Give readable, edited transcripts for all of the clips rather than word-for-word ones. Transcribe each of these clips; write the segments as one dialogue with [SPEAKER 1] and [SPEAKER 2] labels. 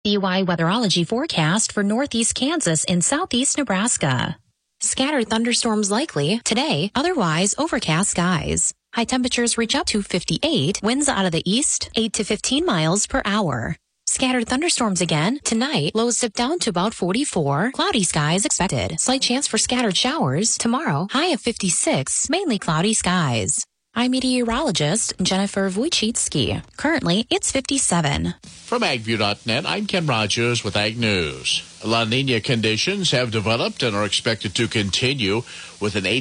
[SPEAKER 1] KSBY weatherology forecast for northeast Kansas and southeast Nebraska. Scattered thunderstorms likely today, otherwise overcast skies. High temperatures reach up to 58, winds out of the east, 8 to 15 miles per hour. Scattered thunderstorms again tonight, lows dip down to about 44, cloudy skies expected. Slight chance for scattered showers tomorrow, high of 56, mainly cloudy skies. I'm meteorologist Jennifer Wojcicki. Currently, it's 57.
[SPEAKER 2] From AgView.net, I'm Ken Rogers with Ag News. La Nina conditions have developed and are expected to continue with an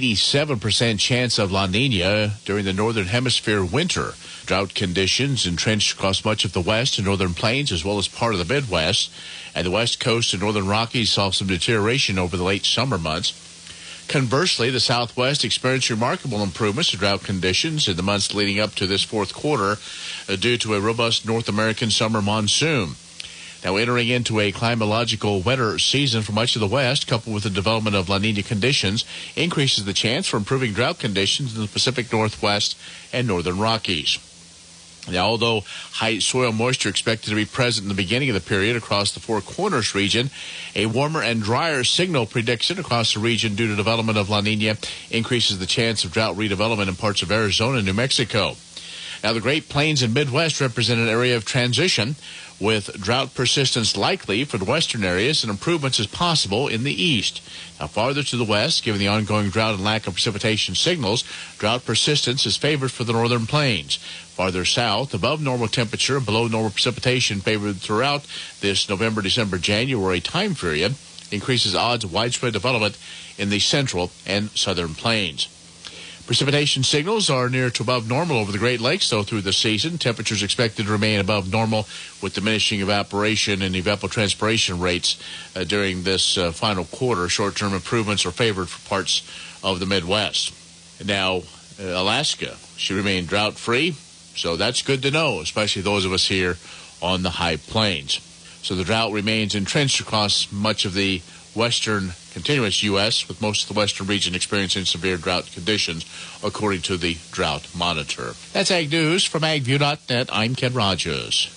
[SPEAKER 2] 87% chance of La Nina during the Northern Hemisphere winter. Drought conditions entrenched across much of the West and Northern Plains as well as part of the Midwest. And the West Coast and Northern Rockies saw some deterioration over the late summer months. Conversely, the Southwest experienced remarkable improvements to drought conditions in the months leading up to this fourth quarter due to a robust North American summer monsoon. Now, entering into a climatological wetter season for much of the West, coupled with the development of La Nina conditions, increases the chance for improving drought conditions in the Pacific Northwest and Northern Rockies. Now, although high soil moisture expected to be present in the beginning of the period across the Four Corners region, a warmer and drier signal prediction across the region due to development of La Nina increases the chance of drought redevelopment in parts of Arizona and New Mexico. Now, the Great Plains and Midwest represent an area of transition, with drought persistence likely for the western areas and improvements as possible in the east. Now, farther to the west, given the ongoing drought and lack of precipitation signals, drought persistence is favored for the northern plains. Farther south, above normal temperature and below normal precipitation favored throughout this November, December, January time period increases odds of widespread development in the central and southern plains. Precipitation signals are near to above normal over the Great Lakes, though, through the season. Temperatures expected to remain above normal with diminishing evaporation and evapotranspiration rates during this final quarter. Short-term improvements are favored for parts of the Midwest. Now, Alaska should remain drought-free, so that's good to know, especially those of us here on the high plains. So the drought remains entrenched across much of the western continuous U.S., with most of the western region experiencing severe drought conditions, according to the Drought Monitor. That's Ag News from AgView.net. I'm Ken Rogers.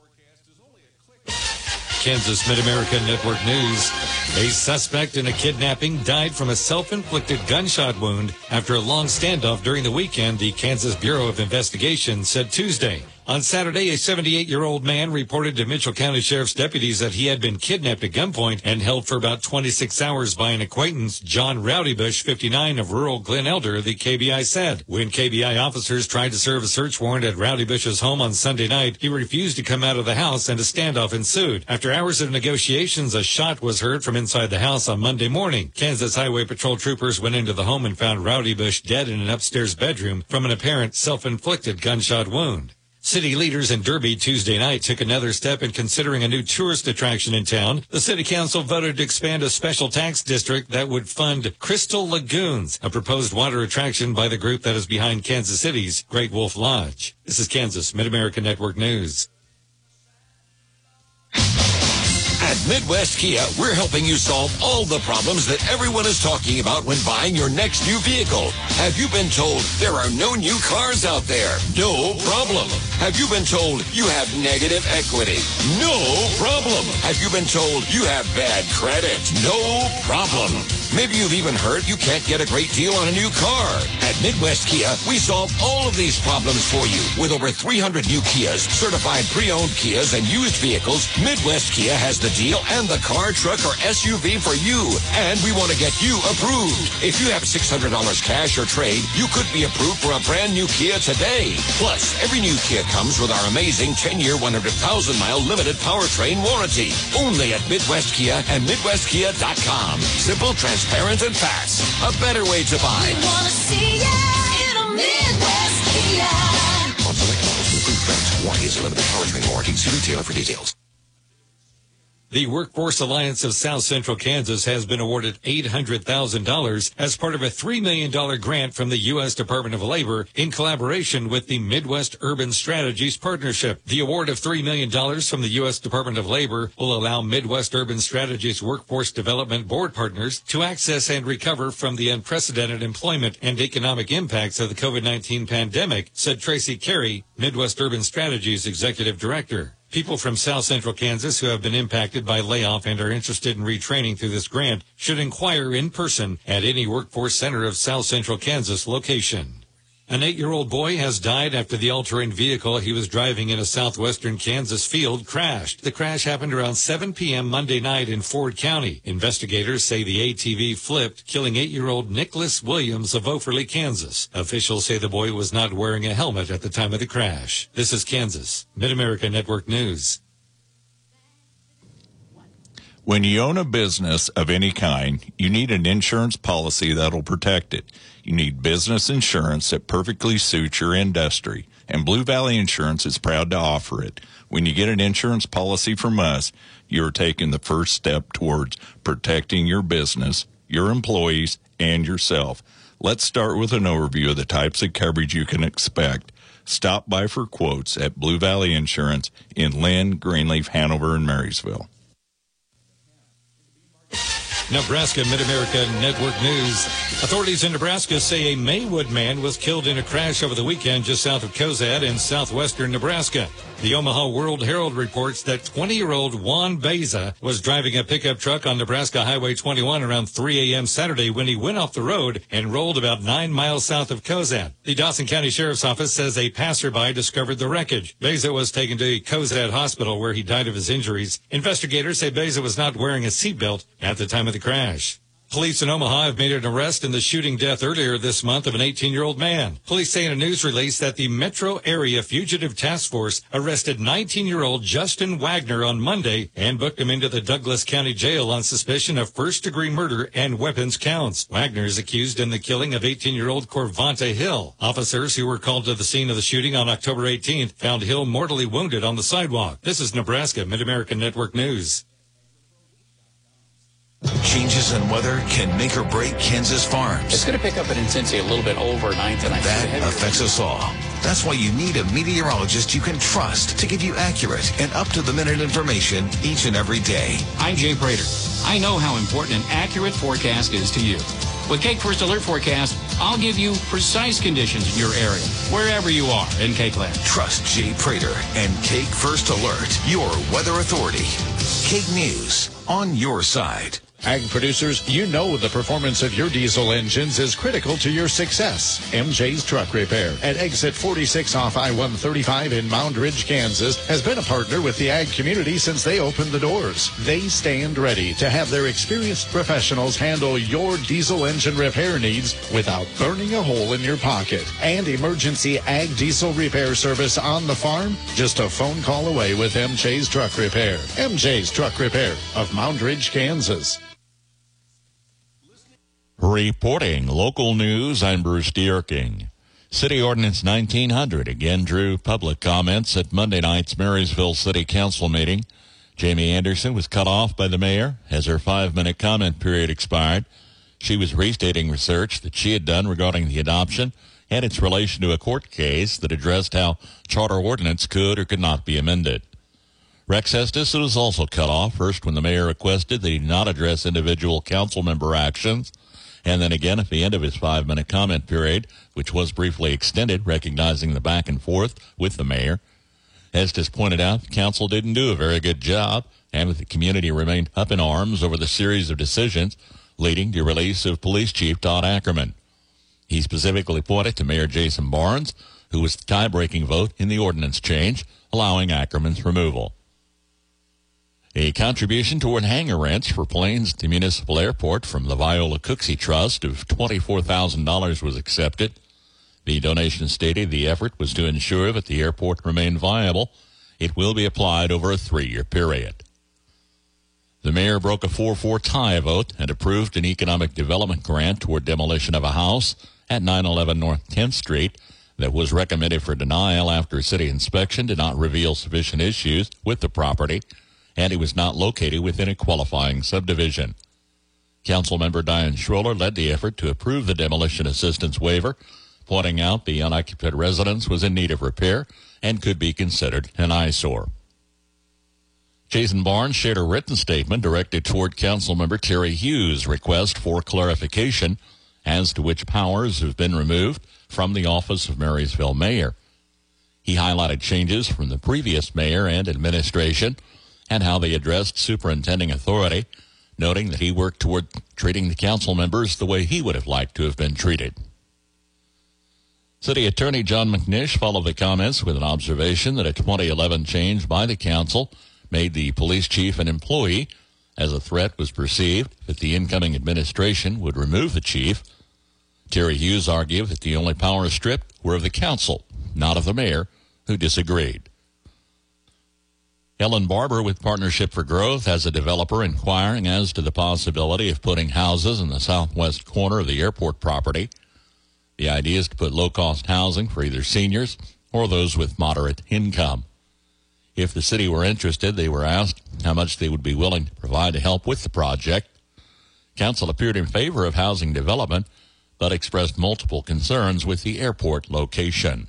[SPEAKER 3] Kansas Mid-America Network News. A suspect in a kidnapping died from a self-inflicted gunshot wound after a long standoff during the weekend, the Kansas Bureau of Investigation said Tuesday. On Saturday, a 78-year-old man reported to Mitchell County Sheriff's deputies that he had been kidnapped at gunpoint and held for about 26 hours by an acquaintance, John Rowdybush, 59, of rural Glen Elder, the KBI said. When KBI officers tried to serve a search warrant at Rowdybush's home on Sunday night, he refused to come out of the house and a standoff ensued. After hours of negotiations, a shot was heard from inside the house on Monday morning. Kansas Highway Patrol troopers went into the home and found Rowdybush dead in an upstairs bedroom from an apparent self-inflicted gunshot wound. City leaders in Derby Tuesday night took another step in considering a new tourist attraction in town. The city council voted to expand a special tax district that would fund Crystal Lagoons, a proposed water attraction by the group that is behind Kansas City's Great Wolf Lodge. This is Kansas Mid-America Network News.
[SPEAKER 4] At Midwest Kia, we're helping you solve all the problems that everyone is talking about when buying your next new vehicle. Have you been told there are no new cars out there? No problem. Have you been told you have negative equity? No problem. Have you been told you have bad credit? No problem. Maybe you've even heard you can't get a great deal on a new car. At Midwest Kia, we solve all of these problems for you. With over 300 new Kias, certified pre-owned Kias, and used vehicles, Midwest Kia has the deal and the car, truck, or SUV for you. And we want to get you approved. If you have $600 cash or trade, you could be approved for a brand new Kia today. Plus, every new Kia comes with our amazing 10-year, 100,000-mile limited powertrain warranty. Only at Midwest Kia and MidwestKia.com. Simple, transparent, and fast. A better way to buy.
[SPEAKER 5] We want to see ya in a Midwest Kia.
[SPEAKER 4] On select models with approved brands, warranty is a limited powertrain warranty. See retailer for details.
[SPEAKER 3] The Workforce Alliance of South Central Kansas has been awarded $800,000 as part of a $3 million grant from the U.S. Department of Labor in collaboration with the Midwest Urban Strategies Partnership. The award of $3 million from the U.S. Department of Labor will allow Midwest Urban Strategies Workforce Development Board partners to access and recover from the unprecedented employment and economic impacts of the COVID-19 pandemic, said Tracy Carey, Midwest Urban Strategies Executive Director. People from South Central Kansas who have been impacted by layoff and are interested in retraining through this grant should inquire in person at any Workforce Center of South Central Kansas location. An 8-year-old boy has died after the all-terrain vehicle he was driving in a southwestern Kansas field crashed. The crash happened around 7 p.m. Monday night in Ford County. Investigators say the ATV flipped, killing 8-year-old Nicholas Williams of Offerly, Kansas. Officials say the boy was not wearing a helmet at the time of the crash. This is Kansas Mid-America Network News.
[SPEAKER 6] When you own a business of any kind, you need an insurance policy that'll protect it. You need business insurance that perfectly suits your industry, and Blue Valley Insurance is proud to offer it. When you get an insurance policy from us, you're taking the first step towards protecting your business, your employees, and yourself. Let's start with an overview of the types of coverage you can expect. Stop by for quotes at Blue Valley Insurance in Lynn, Greenleaf, Hanover, and Marysville.
[SPEAKER 3] Nebraska Mid-America Network News. Authorities in Nebraska say a Maywood man was killed in a crash over the weekend just south of Cozad in southwestern Nebraska. The Omaha World Herald reports that 20-year-old Juan Beza was driving a pickup truck on Nebraska Highway 21 around 3 a.m. Saturday when he went off the road and rolled about 9 miles south of Cozad. The Dawson County Sheriff's Office says a passerby discovered the wreckage. Beza was taken to Cozad Hospital where he died of his injuries. Investigators say Beza was not wearing a seatbelt at the time of the crash. Police in Omaha have made an arrest in the shooting death earlier this month of an 18-year-old man. Police say in a news release that the Metro Area Fugitive Task Force arrested 19-year-old Justin Wagner on Monday and booked him into the Douglas County Jail on suspicion of first-degree murder and weapons counts. Wagner is accused in the killing of 18-year-old Corvante Hill. Officers who were called to the scene of the shooting on October 18th found Hill mortally wounded on the sidewalk. This is Nebraska Mid-American Network News.
[SPEAKER 4] Changes in weather can make or break Kansas farms.
[SPEAKER 7] It's going to pick up in intensity a little bit overnight tonight.
[SPEAKER 4] That affects us all. That's why you need a meteorologist you can trust to give you accurate and up-to-the-minute information each and every day.
[SPEAKER 7] I'm Jay Prater. I know how important an accurate forecast is to you. With Cake First Alert Forecast, I'll give you precise conditions in your area, wherever you are in Cake Land.
[SPEAKER 4] Trust Jay Prater and Cake First Alert, your weather authority. Cake News, on your side.
[SPEAKER 8] Ag producers, you know the performance of your diesel engines is critical to your success. MJ's Truck Repair at exit 46 off I-135 in Mound Ridge, Kansas, has been a partner with the ag community since they opened the doors. They stand ready to have their experienced professionals handle your diesel engine repair needs without burning a hole in your pocket. And emergency ag diesel repair service on the farm, just a phone call away with MJ's Truck Repair. MJ's Truck Repair of Mound Ridge, Kansas.
[SPEAKER 9] Reporting local news, I'm Bruce Dierking. City Ordinance 1900 again drew public comments at Monday night's Marysville City Council meeting. Jamie Anderson was cut off by the mayor as her 5-minute comment period expired. She was restating research that she had done regarding the adoption and its relation to a court case that addressed how charter ordinance could or could not be amended. Rex Estes was also cut off, first when the mayor requested that he not address individual council member actions, and then again at the end of his 5-minute comment period, which was briefly extended, recognizing the back and forth with the mayor. Estes pointed out the council didn't do a very good job, and the community remained up in arms over the series of decisions leading to the release of Police Chief Todd Ackerman. He specifically pointed to Mayor Jason Barnes, who was the tie-breaking vote in the ordinance change, allowing Ackerman's removal. A contribution toward hangar rents for planes at the municipal airport from the Viola Cooksey Trust of $24,000 was accepted. The donation stated the effort was to ensure that the airport remained viable. It will be applied over a 3-year period. The mayor broke a 4-4 tie vote and approved an economic development grant toward demolition of a house at 911 North 10th Street that was recommended for denial after a city inspection did not reveal sufficient issues with the property, and it was not located within a qualifying subdivision. Councilmember Diane Schroller led the effort to approve the demolition assistance waiver, pointing out the unoccupied residence was in need of repair and could be considered an eyesore. Jason Barnes shared a written statement directed toward Councilmember Terry Hughes' request for clarification as to which powers have been removed from the office of Marysville Mayor. He highlighted changes from the previous mayor and administration and how they addressed superintending authority, noting that he worked toward treating the council members the way he would have liked to have been treated. City Attorney John McNish followed the comments with an observation that a 2011 change by the council made the police chief an employee, as a threat was perceived that the incoming administration would remove the chief. Terry Hughes argued that the only powers stripped were of the council, not of the mayor, who disagreed. Ellen Barber with Partnership for Growth has a developer inquiring as to the possibility of putting houses in the southwest corner of the airport property. The idea is to put low-cost housing for either seniors or those with moderate income. If the city were interested, they were asked how much they would be willing to provide to help with the project. Council appeared in favor of housing development, but expressed multiple concerns with the airport location.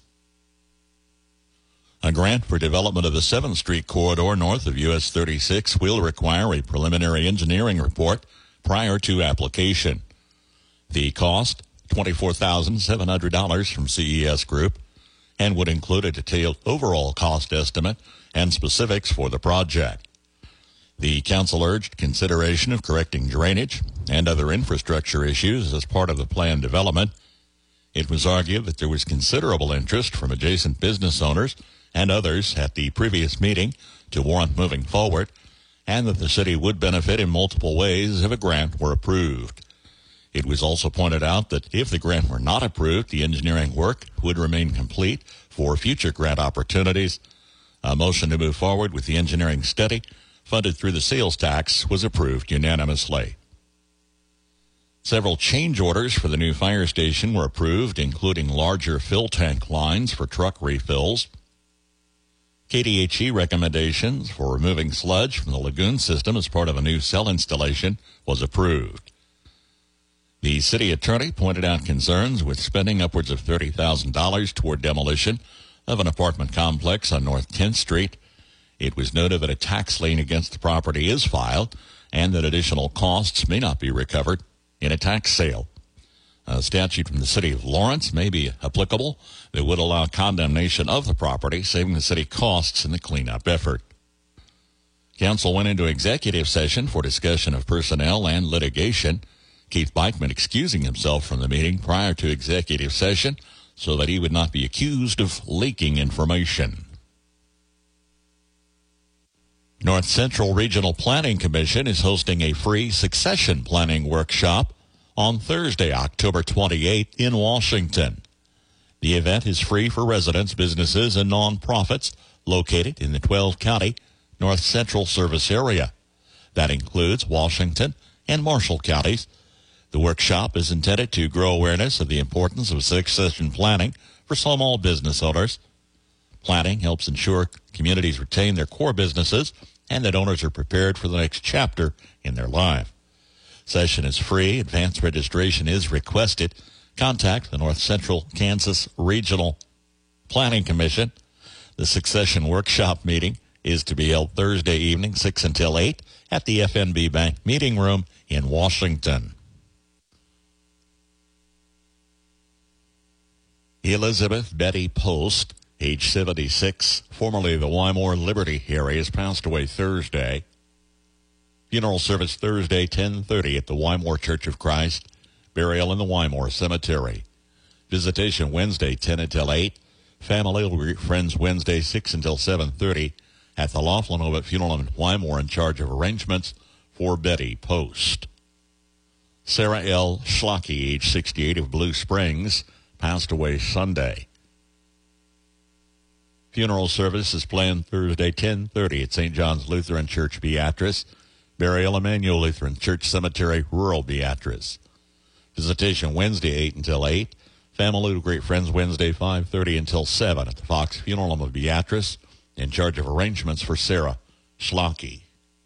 [SPEAKER 9] A grant for development of the 7th Street corridor north of US 36 will require a preliminary engineering report prior to application. The cost, $24,700 from CES Group, and would include a detailed overall cost estimate and specifics for the project. The council urged consideration of correcting drainage and other infrastructure issues as part of the planned development. It was argued that there was considerable interest from adjacent business owners and others at the previous meeting to warrant moving forward, and that the city would benefit in multiple ways if a grant were approved. It was also pointed out that if the grant were not approved, the engineering work would remain complete for future grant opportunities. A motion to move forward with the engineering study, funded through the sales tax, was approved unanimously. Several change orders for the new fire station were approved, including larger fill tank lines for truck refills. KDHE recommendations for removing sludge from the lagoon system as part of a new cell installation was approved. The city attorney pointed out concerns with spending upwards of $30,000 toward demolition of an apartment complex on North 10th Street. It was noted that a tax lien against the property is filed and that additional costs may not be recovered in a tax sale. A statute from the city of Lawrence may be applicable that would allow condemnation of the property, saving the city costs in the cleanup effort. Council went into executive session for discussion of personnel and litigation. Keith Beichman excusing himself from the meeting prior to executive session so that he would not be accused of leaking information. North Central Regional Planning Commission is hosting a free succession planning workshop on Thursday, October 28th in Washington. The event is free for residents, businesses, and nonprofits located in the 12-county North Central service area. That includes Washington and Marshall counties. The workshop is intended to grow awareness of the importance of succession planning for small business owners. Planning helps ensure communities retain their core businesses and that owners are prepared for the next chapter in their life. Session is free. Advanced registration is requested. Contact the North Central Kansas Regional Planning Commission. The succession workshop meeting is to be held Thursday evening, 6 until 8, at the FNB Bank Meeting Room in Washington. Elizabeth Betty Post, age 76, formerly of the Wymore Liberty area, has passed away Thursday. Funeral service Thursday, 10:30 at the Wymore Church of Christ. Burial in the Wymore Cemetery. Visitation Wednesday, 10 until 8. Family will greet friends Wednesday, 6 until 7:30 at the Laughlin Ovett Funeral in Wymore, in charge of arrangements for Betty Post. Sarah L. Schlocky, age 68, of Blue Springs, passed away Sunday. Funeral service is planned Thursday, 10:30 at St. John's Lutheran Church, Beatrice. Burial, Emmanuel Lutheran Church Cemetery, rural Beatrice. Visitation Wednesday, 8 until 8. Family to greet friends Wednesday, 5:30 until 7 at the Fox Funeral Home of Beatrice, in charge of arrangements for Sarah Schlocky.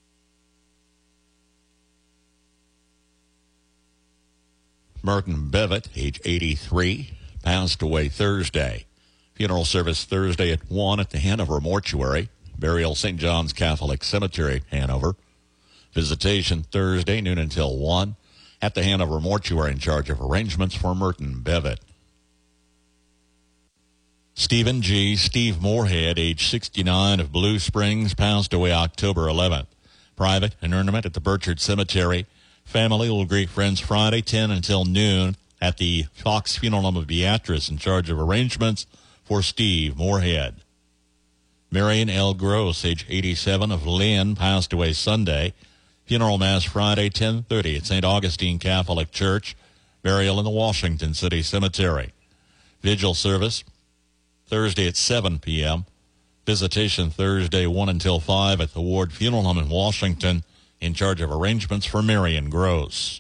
[SPEAKER 9] Merton Bevitt, age 83, passed away Thursday. Funeral service Thursday at 1 at the Hanover Mortuary. Burial, St. John's Catholic Cemetery, Hanover. Visitation Thursday, noon until 1 at the Hanover Mortuary, in charge of arrangements for Merton Bevitt. Stephen G. Steve Moorhead, age 69, of Blue Springs, passed away October 11th. Private interment at the Burchard Cemetery. Family will greet friends Friday, 10 until noon, at the Fox Funeral Home of Beatrice, in charge of arrangements for Steve Moorhead. Marion L. Gross, age 87, of Lynn, passed away Sunday. Funeral Mass Friday, 10:30 at St. Augustine Catholic Church. Burial in the Washington City Cemetery. Vigil service Thursday at 7 p.m. Visitation Thursday 1 until 5 at the Ward Funeral Home in Washington, in charge of arrangements for Marion Gross.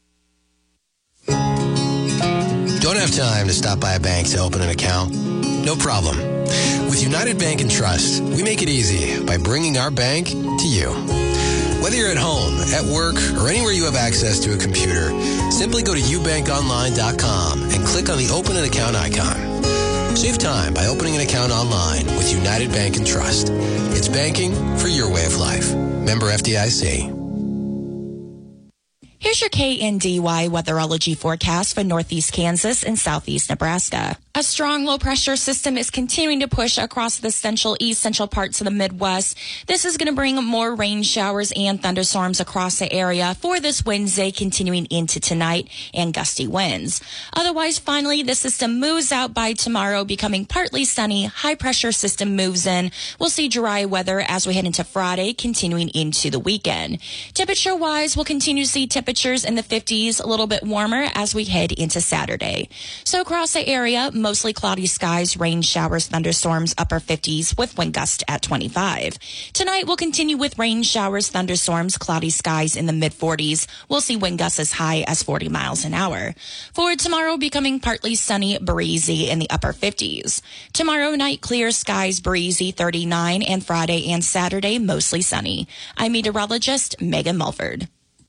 [SPEAKER 10] Don't have time to stop by a bank to open an account? No problem. With United Bank and Trust, we make it easy by bringing our bank to you. Whether you're at home, at work, or anywhere you have access to a computer, simply go to ubankonline.com and click on the Open an Account icon. Save time by opening an account online with United Bank and Trust. It's banking for your way of life. Member FDIC.
[SPEAKER 11] Here's your KNDY weatherology forecast for northeast Kansas and southeast Nebraska. A strong low-pressure system is continuing to push across the central parts of the Midwest. This is going to bring more rain showers and thunderstorms across the area for this Wednesday, continuing into tonight, and gusty winds. Otherwise, finally, the system moves out by tomorrow, becoming partly sunny. High-pressure system moves in. We'll see dry weather as we head into Friday, continuing into the weekend. Temperature-wise, we'll continue to see temperatures in the 50s, a little bit warmer as we head into Saturday. So across the area, mostly cloudy skies, rain showers, thunderstorms, upper 50s with wind gust at 25. Tonight, we'll continue with rain showers, thunderstorms, cloudy skies in the mid-40s. We'll see wind gusts as high as 40 miles an hour. For tomorrow, becoming partly sunny, breezy in the upper 50s. Tomorrow night, clear skies, breezy, 39, and Friday and Saturday, mostly sunny. I'm meteorologist Megan Mulford.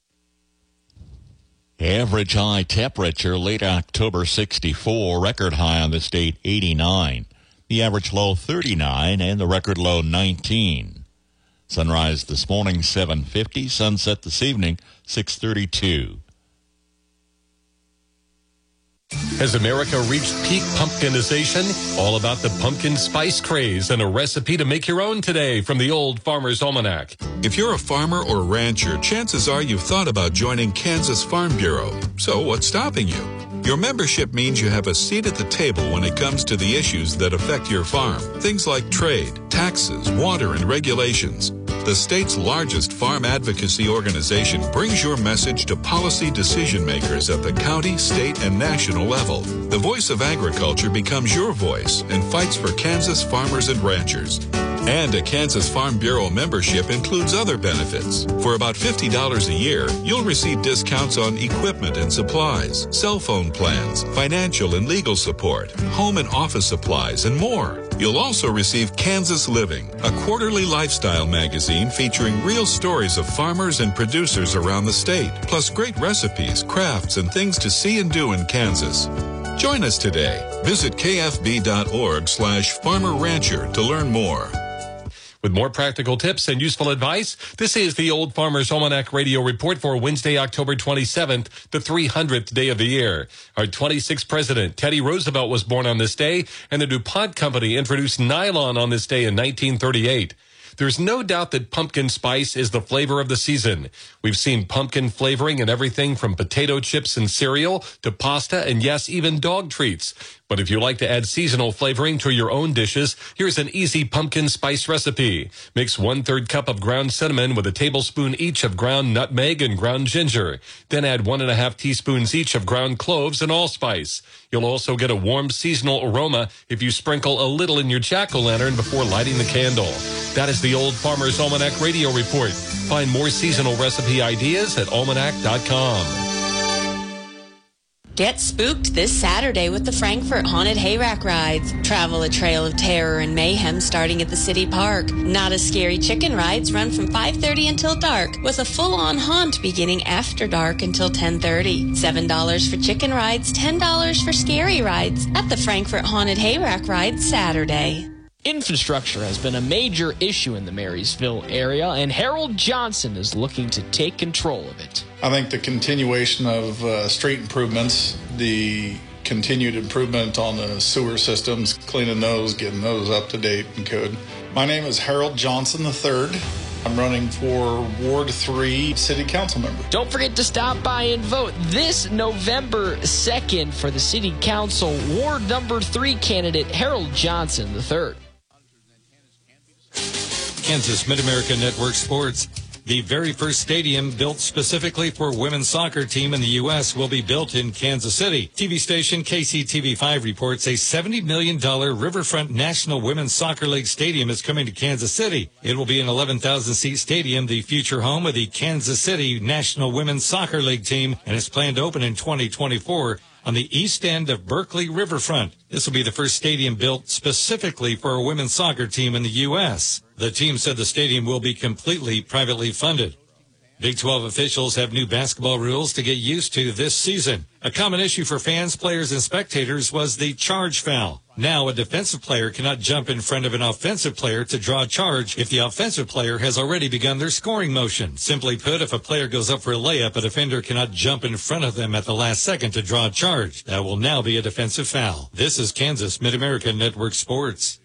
[SPEAKER 9] Average high temperature late October 64, record high on the state 89. The average low 39 and the record low 19. Sunrise this morning 7:50, sunset this evening 6:32.
[SPEAKER 12] Has America reached peak pumpkinization? All about the pumpkin spice craze and a recipe to make your own today from the Old Farmer's Almanac.
[SPEAKER 13] If you're a farmer or rancher, chances are you've thought about joining Kansas Farm Bureau. So what's stopping you? Your membership means you have a seat at the table when it comes to the issues that affect your farm. Things like trade, taxes, water, and regulations. The state's largest farm advocacy organization brings your message to policy decision makers at the county, state, and national level. The voice of agriculture becomes your voice and fights for Kansas farmers and ranchers. And a Kansas Farm Bureau membership includes other benefits. For about $50 a year, you'll receive discounts on equipment and supplies, cell phone plans, financial and legal support, home and office supplies, and more. You'll also receive Kansas Living, a quarterly lifestyle magazine featuring real stories of farmers and producers around the state, plus great recipes, crafts, and things to see and do in Kansas. Join us today. Visit kfb.org/farmer-rancher to learn more.
[SPEAKER 12] With more practical tips and useful advice, this is the Old Farmer's Almanac Radio Report for Wednesday, October 27th, the 300th day of the year. Our 26th president, Teddy Roosevelt, was born on this day, and the DuPont Company introduced nylon on this day in 1938. There's no doubt that pumpkin spice is the flavor of the season. We've seen pumpkin flavoring in everything from potato chips and cereal to pasta and, yes, even dog treats. But if you like to add seasonal flavoring to your own dishes, here's an easy pumpkin spice recipe. Mix 1/3 cup of ground cinnamon with a tablespoon each of ground nutmeg and ground ginger. Then add 1½ teaspoons each of ground cloves and allspice. You'll also get a warm seasonal aroma if you sprinkle a little in your jack-o'-lantern before lighting the candle. That is the Old Farmer's Almanac Radio Report. Find more seasonal recipe ideas at almanac.com.
[SPEAKER 14] Get spooked this Saturday with the Frankfurt Haunted Hayrack Rides. Travel a trail of terror and mayhem starting at the city park. Not as Scary Chicken Rides run from 5:30 until dark, with a full-on haunt beginning after dark until 10:30. $7 for chicken rides, $10 for scary rides at the Frankfurt Haunted Hayrack Rides Saturday.
[SPEAKER 15] Infrastructure has been a major issue in the Marysville area, and Harold Johnson is looking to take control of it.
[SPEAKER 16] I think the continuation of street improvements, the continued improvement on the sewer systems, cleaning those, getting those up to date and good. My name is Harold Johnson III. I'm running for Ward 3 City Council member.
[SPEAKER 15] Don't forget to stop by and vote this November 2nd for the City Council Ward number 3 candidate Harold Johnson III.
[SPEAKER 3] Kansas Mid-America Network Sports. The very first stadium built specifically for women's soccer team in the U.S. will be built in Kansas City. TV station KCTV5 reports a $70 million Riverfront National Women's Soccer League stadium is coming to Kansas City. It will be an 11,000-seat stadium, the future home of the Kansas City National Women's Soccer League team, and is planned to open in 2024. On the east end of Berkeley Riverfront. This will be the first stadium built specifically for a women's soccer team in the U.S. The team said the stadium will be completely privately funded. Big 12 officials have new basketball rules to get used to this season. A common issue for fans, players, and spectators was the charge foul. Now, a defensive player cannot jump in front of an offensive player to draw a charge if the offensive player has already begun their scoring motion. Simply put, if a player goes up for a layup, a defender cannot jump in front of them at the last second to draw a charge. That will now be a defensive foul. This is Kansas Mid-America Network Sports.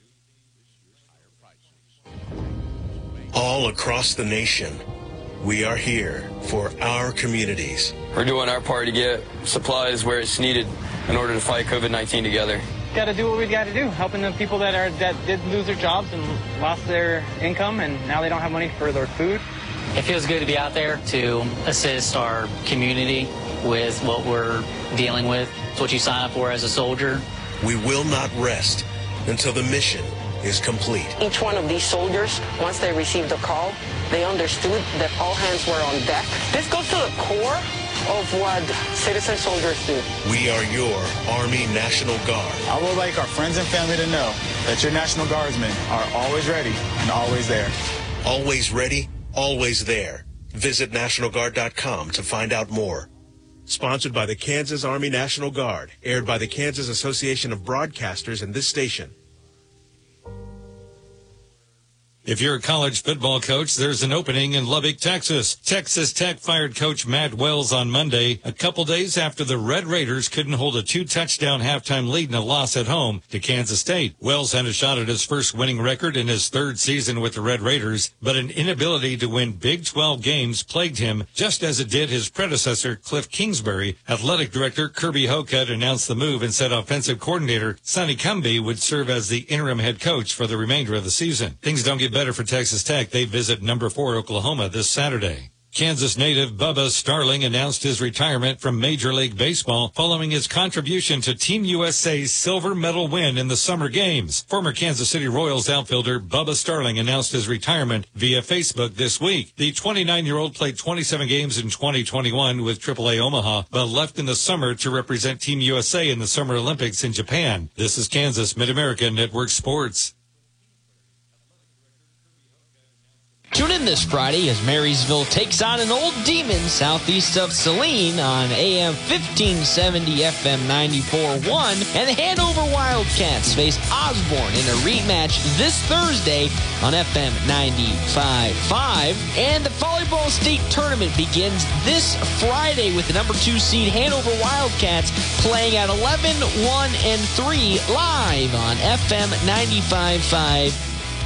[SPEAKER 17] All across the nation, we are here for our communities.
[SPEAKER 18] We're doing our part to get supplies where it's needed in order to fight COVID-19 together.
[SPEAKER 19] Got to do what we got to do, helping the people that did lose their jobs and lost their income, and now they don't have money for their food.
[SPEAKER 20] It feels good to be out there to assist our community with what we're dealing with. It's what you sign up for as a soldier.
[SPEAKER 17] We will not rest until the mission is complete.
[SPEAKER 21] Each one of these soldiers, once they received the call, they understood that all hands were on deck. This goes to the core of what citizen soldiers do.
[SPEAKER 17] We are your Army National Guard.
[SPEAKER 22] I would like our friends and family to know that your National Guardsmen are always ready and always there.
[SPEAKER 17] Always ready, always there. Visit NationalGuard.com to find out more. Sponsored by the Kansas Army National Guard. Aired by the Kansas Association of Broadcasters and this station.
[SPEAKER 3] If you're a college football coach, there's an opening in Lubbock, Texas. Texas Tech fired Coach Matt Wells on Monday, a couple days after the Red Raiders couldn't hold a 2-touchdown halftime lead in a loss at home to Kansas State. Wells had a shot at his first winning record in his third season with the Red Raiders, but an inability to win Big 12 games plagued him, just as it did his predecessor, Cliff Kingsbury. Athletic Director Kirby Hocutt announced the move and said offensive coordinator Sonny Cumbie would serve as the interim head coach for the remainder of the season. Things don't get better for Texas Tech. They visit number 4 Oklahoma this Saturday. Kansas native Bubba Starling announced his retirement from Major League Baseball following his contribution to Team USA's silver medal win in the Summer Games. Former Kansas City Royals outfielder Bubba Starling announced his retirement via Facebook this week. The 29-year-old played 27 games in 2021 with AAA Omaha, but left in the summer to represent Team USA in the Summer Olympics in Japan. This is Kansas Mid-America Network Sports.
[SPEAKER 15] Tune in this Friday as Marysville takes on an old demon southeast of Saline on AM 1570, FM 94.1, and the Hanover Wildcats face Osborne in a rematch this Thursday on FM 95.5. And the volleyball state tournament begins this Friday with the number 2 seed Hanover Wildcats playing at 11, 1, and 3 live on FM 95.5.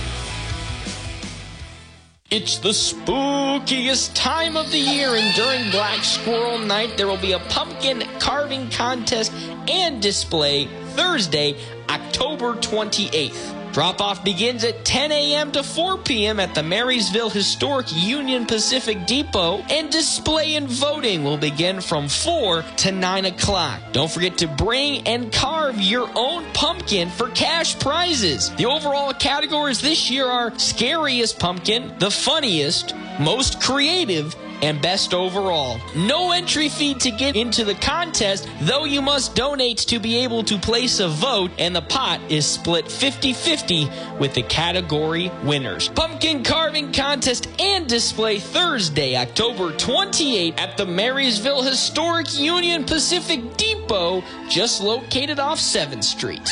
[SPEAKER 15] It's the spookiest time of the year, and during Black Squirrel Night, there will be a pumpkin carving contest and display Thursday, October 28th. Drop-off begins at 10 a.m. to 4 p.m. at the Marysville Historic Union Pacific Depot, and display and voting will begin from 4 to 9 o'clock. Don't forget to bring and carve your own pumpkin for cash prizes. The overall categories this year are Scariest Pumpkin, The Funniest, Most Creative, and Best Overall. No entry fee to get into the contest, though you must donate to be able to place a vote, and the pot is split 50-50 with the category winners. Pumpkin carving contest and display Thursday, October 28th at the Marysville Historic Union Pacific Depot, just located off 7th Street.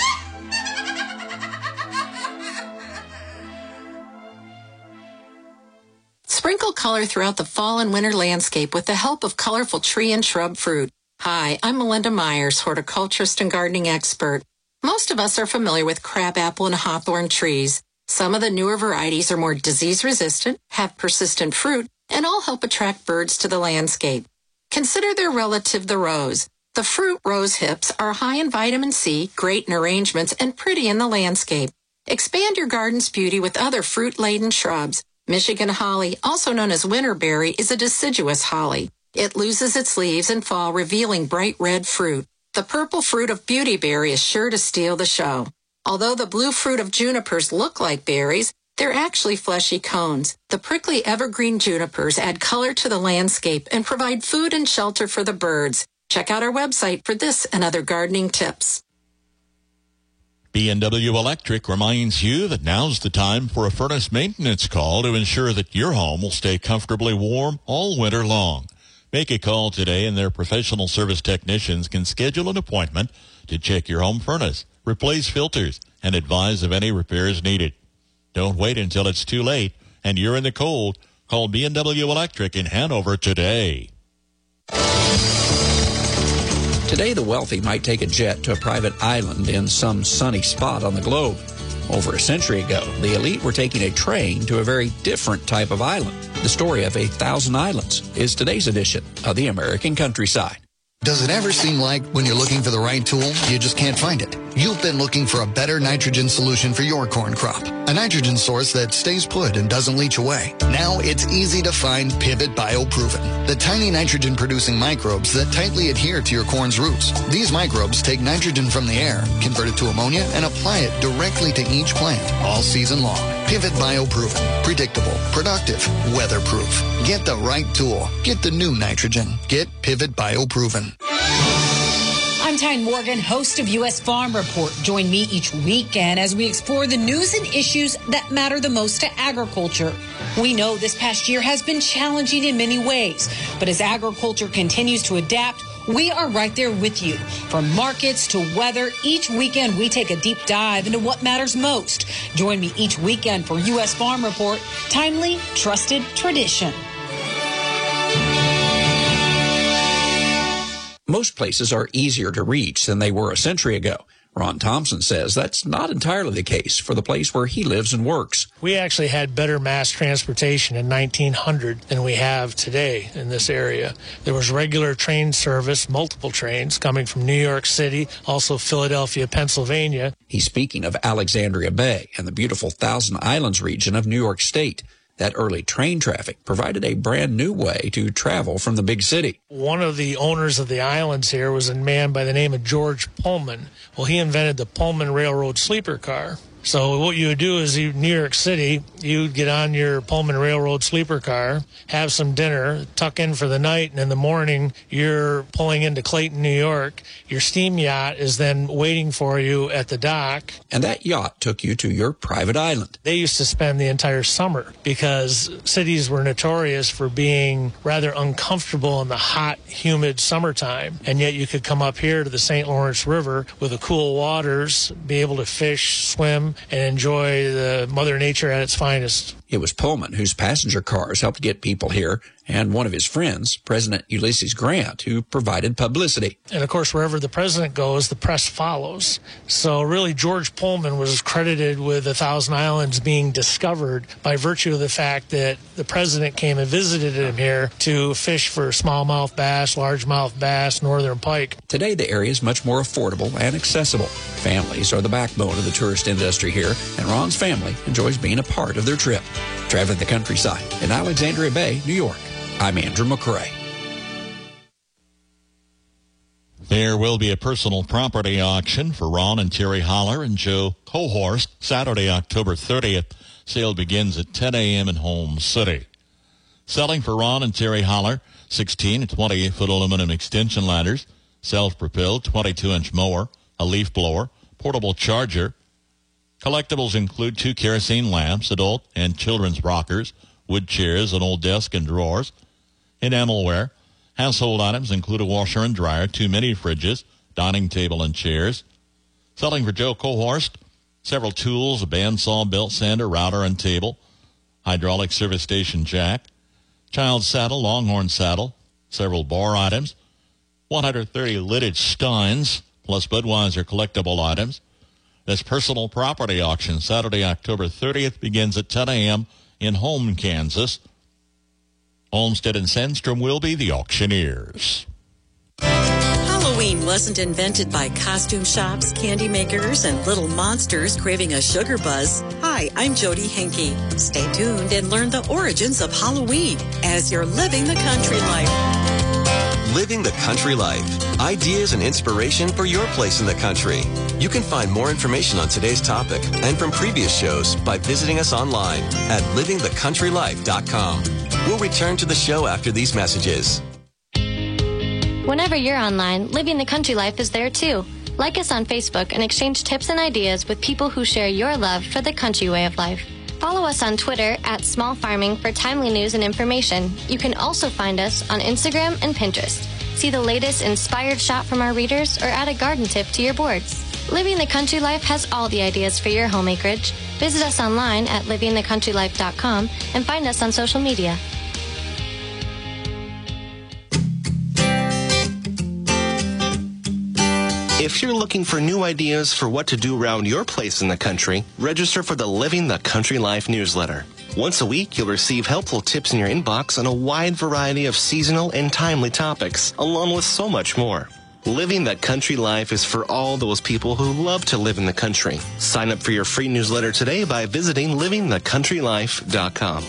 [SPEAKER 23] Sprinkle color throughout the fall and winter landscape with the help of colorful tree and shrub fruit.
[SPEAKER 1] Hi, I'm Melinda Myers, horticulturist and gardening expert. Most of us are familiar with crabapple and hawthorn trees. Some of the newer varieties are more disease-resistant, have persistent fruit, and all help attract birds to the landscape. Consider their relative, the rose. The fruit rose hips are high in vitamin C, great in arrangements, and pretty in the landscape. Expand your garden's beauty with other fruit-laden shrubs. Michigan holly, also known as winterberry, is a deciduous holly. It loses its leaves in fall, revealing bright red fruit. The purple fruit of beautyberry is sure to steal the show. Although the blue fruit of junipers look like berries, they're actually fleshy cones. The prickly evergreen junipers add color to the landscape and provide food and shelter for the birds. Check out our website for this and other gardening tips.
[SPEAKER 9] B&W Electric reminds you that now's the time for a furnace maintenance call to ensure that your home will stay comfortably warm all winter long. Make a call today and their professional service technicians can schedule an appointment to check your home furnace, replace filters, and advise of any repairs needed. Don't wait until it's too late and you're in the cold. Call B&W Electric in Hanover today.
[SPEAKER 2] Today, the wealthy might take a jet to a private island in some sunny spot on the globe. Over a century ago, the elite were taking a train to a very different type of island. The story of 1,000 Islands is today's edition of the American Countryside.
[SPEAKER 23] Does it ever seem like when you're looking for the right tool, you just can't find it? You've been looking for a better nitrogen solution for your corn crop. A nitrogen source that stays put and doesn't leach away. Now it's easy to find Pivot BioProven, the tiny nitrogen-producing microbes that tightly adhere to your corn's roots. These microbes take nitrogen from the air, convert it to ammonia, and apply it directly to each plant all season long. Pivot BioProven. Predictable, productive, weatherproof. Get the right tool. Get the new nitrogen. Get Pivot BioProven.
[SPEAKER 24] I'm Tyne Morgan, host of U.S. Farm Report. Join me each weekend as we explore the news and issues that matter the most to agriculture. We know this past year has been challenging in many ways, but as agriculture continues to adapt, we are right there with you. From markets to weather, each weekend we take a deep dive into what matters most. Join me each weekend for U.S. Farm Report, timely, trusted tradition.
[SPEAKER 2] Most places are easier to reach than they were a century ago. Ron Thompson says that's not entirely the case for the place where he lives and works.
[SPEAKER 25] We actually had better mass transportation in 1900 than we have today in this area. There was regular train service, multiple trains coming from New York City, also Philadelphia, Pennsylvania.
[SPEAKER 2] He's speaking of Alexandria Bay and the beautiful Thousand Islands region of New York State. That early train traffic provided a brand new way to travel from the big city.
[SPEAKER 25] One of the owners of the islands here was a man by the name of George Pullman. Well, he invented the Pullman Railroad sleeper car. So what you would do is New York City, you'd get on your Pullman Railroad sleeper car, have some dinner, tuck in for the night, and in the morning you're pulling into Clayton, New York. Your steam yacht is then waiting for you at the dock.
[SPEAKER 2] And that yacht took you to your private island.
[SPEAKER 25] They used to spend the entire summer because cities were notorious for being rather uncomfortable in the hot, humid summertime. And yet you could come up here to the St. Lawrence River with the cool waters, be able to fish, swim, and enjoy the Mother Nature at its finest.
[SPEAKER 2] It was Pullman whose passenger cars helped get people here, and one of his friends, President Ulysses Grant, who provided publicity.
[SPEAKER 25] And of course, wherever the president goes, the press follows. So really, George Pullman was credited with 1,000 Islands being discovered by virtue of the fact that the president came and visited him here to fish for smallmouth bass, largemouth bass, northern pike.
[SPEAKER 2] Today, the area is much more affordable and accessible. Families are the backbone of the tourist industry here, and Ron's family enjoys being a part of their trip. Traveling the countryside in Alexandria Bay, New York. I'm Andrew McCrae.
[SPEAKER 9] There will be a personal property auction for Ron and Terry Holler and Joe Cohorst Saturday, October 30th. Sale begins at 10 a.m. in Holmes City. Selling for Ron and Terry Holler, 16 and 28-foot aluminum extension ladders, self-propelled 22-inch mower, a leaf blower, portable charger. Collectibles include 2 kerosene lamps, adult and children's rockers, wood chairs, an old desk and drawers. Enamelware. Household items include a washer and dryer, 2 mini fridges, dining table and chairs. Selling for Joe Cohorst, several tools, a bandsaw, belt sander, router and table, hydraulic service station jack, child saddle, longhorn saddle, several bar items, 130 lidded steins, plus Budweiser collectible items. This personal property auction, Saturday, October 30th, begins at 10 a.m. in Holme, Kansas. Olmsted and Sandstrom will be the auctioneers.
[SPEAKER 4] Halloween wasn't invented by costume shops, candy makers, and little monsters craving a sugar buzz. Hi, I'm Jody Henke. Stay tuned and learn the origins of Halloween as you're living the country life.
[SPEAKER 5] Living the Country Life. Ideas and inspiration for your place in the country. You can find more information on today's topic and from previous shows by visiting us online at livingthecountrylife.com. We'll return to the show after these messages.
[SPEAKER 6] Whenever you're online, Living the Country Life is there too. Like us on Facebook and exchange tips and ideas with people who share your love for the country way of life. Follow us on Twitter at Small Farming for timely news and information. You can also find us on Instagram and Pinterest. See the latest inspired shot from our readers or add a garden tip to your boards. Living the Country Life has all the ideas for your home acreage. Visit us online at livingthecountrylife.com and find us on social media.
[SPEAKER 7] If you're looking for new ideas for what to do around your place in the country, register for the Living the Country Life newsletter. Once a week, you'll receive helpful tips in your inbox on a wide variety of seasonal and timely topics, along with so much more. Living the Country Life is for all those people who love to live in the country. Sign up for your free newsletter today by visiting livingthecountrylife.com.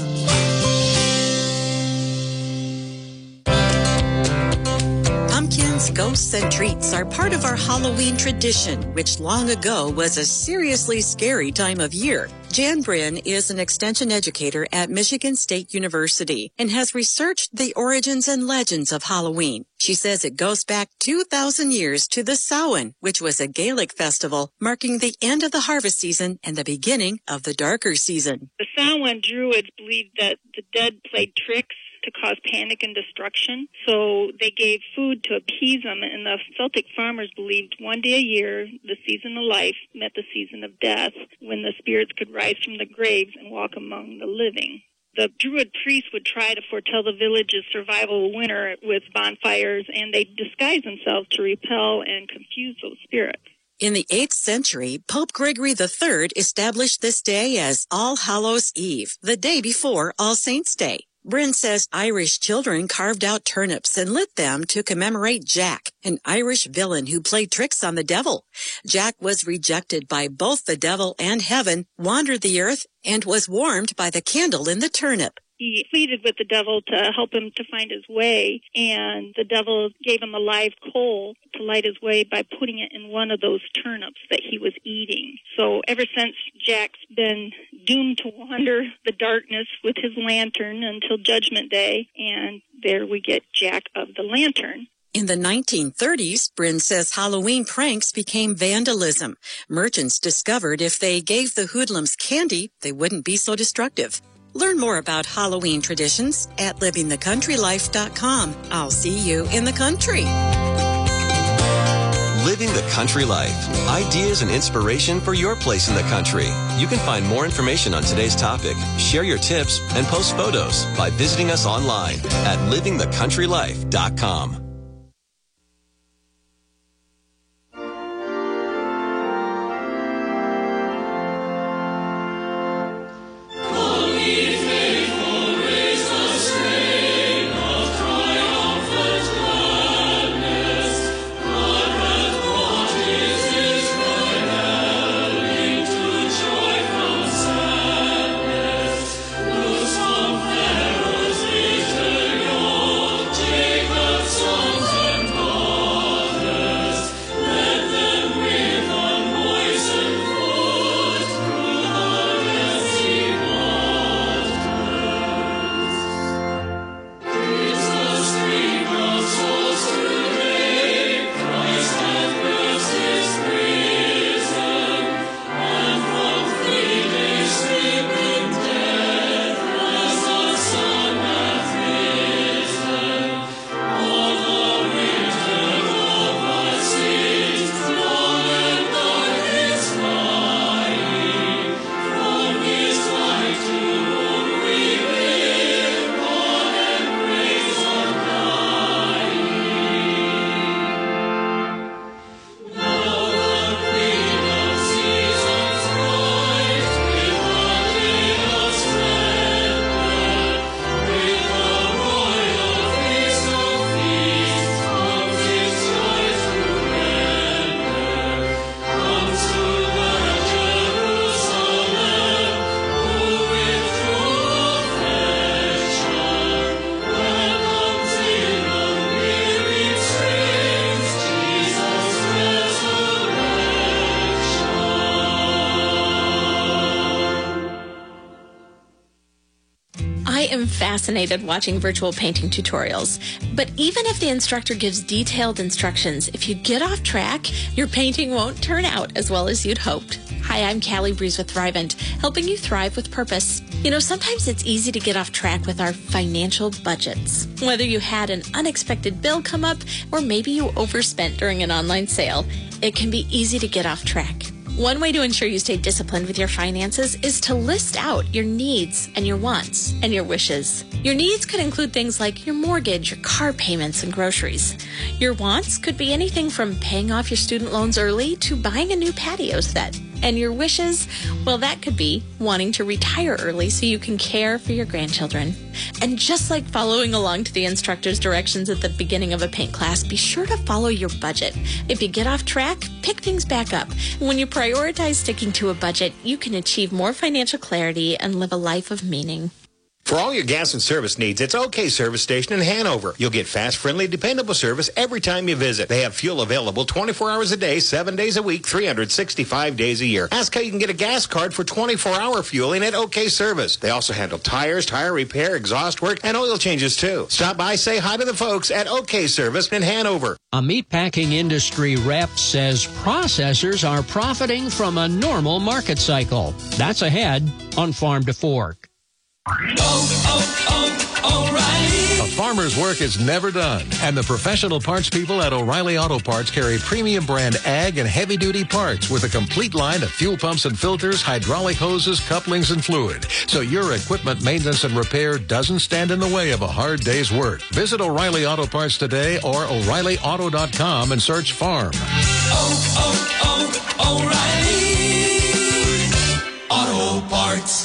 [SPEAKER 4] Pumpkins, ghosts, and treats are part of our Halloween tradition, which long ago was a seriously scary time of year. Jan Bryn is an extension educator at Michigan State University and has researched the origins and legends of Halloween. She says it goes back 2,000 years to the Samhain, which was a Gaelic festival marking the end of the harvest season and the beginning of the darker season.
[SPEAKER 8] The Samhain Druids believed that the dead played tricks to cause panic and destruction, so they gave food to appease them, and the Celtic farmers believed one day a year, the season of life met the season of death, when the spirits could rise from the graves and walk among the living. The Druid priests would try to foretell the village's survival of winter with bonfires, and they disguised themselves to repel and confuse those spirits.
[SPEAKER 4] In the 8th century, Pope Gregory III established this day as All Hallows' Eve, the day before All Saints' Day. Bryn says Irish children carved out turnips and lit them to commemorate Jack, an Irish villain who played tricks on the devil. Jack was rejected by both the devil and heaven, wandered the earth, and was warmed by the candle in the turnip.
[SPEAKER 8] He pleaded with the devil to help him to find his way, and the devil gave him a live coal to light his way by putting it in one of those turnips that he was eating. So ever since, Jack's been doomed to wander the darkness with his lantern until Judgment Day, and there we get Jack of the Lantern.
[SPEAKER 4] In the 1930s, Bryn says Halloween pranks became vandalism. Merchants discovered if they gave the hoodlums candy, they wouldn't be so destructive. Learn more about Halloween traditions at livingthecountrylife.com. I'll see you in the country.
[SPEAKER 5] Living the Country Life. Ideas and inspiration for your place in the country. You can find more information on today's topic, share your tips, and post photos by visiting us online at livingthecountrylife.com.
[SPEAKER 26] So
[SPEAKER 10] fascinated watching virtual painting tutorials. But even if the instructor gives detailed instructions, if you get off track, your painting won't turn out as well as you'd hoped. Hi, I'm Callie Breeze with Thrivent, helping you thrive with purpose. You know, sometimes it's easy to get off track with our financial budgets. Whether you had an unexpected bill come up or maybe you overspent during an online sale, it can be easy to get off track. One way to ensure you stay disciplined with your finances is to list out your needs and your wants and your wishes. Your needs could include things like your mortgage, your car payments, and groceries. Your wants could be anything from paying off your student loans early to buying a new patio set. And your wishes, well, that could be wanting to retire early so you can care for your grandchildren. And just like following along to the instructor's directions at the beginning of a paint class, be sure to follow your budget. If you get off track, pick things back up. When you prioritize sticking to a budget, you can achieve more financial clarity and live a life of meaning.
[SPEAKER 11] For all your gas and service needs, it's OK Service Station in Hanover. You'll get fast, friendly, dependable service every time you visit. They have fuel available 24 hours a day, 7 days a week, 365 days a year. Ask how you can get a gas card for 24-hour fueling at OK Service. They also handle tires, tire repair, exhaust work, and oil changes, too. Stop by, say hi to the folks at OK Service in Hanover.
[SPEAKER 12] A meatpacking industry rep says processors are profiting from a normal market cycle. That's ahead on Farm to Fork.
[SPEAKER 13] O'Reilly. A farmer's work is never done, and the professional parts people at O'Reilly Auto Parts carry premium brand ag and heavy-duty parts with a complete line of fuel pumps and filters, hydraulic hoses, couplings, and fluid, so your equipment maintenance and repair doesn't stand in the way of a hard day's work. Visit O'Reilly Auto Parts today or O'ReillyAuto.com and search farm.
[SPEAKER 12] O'Reilly Auto Parts.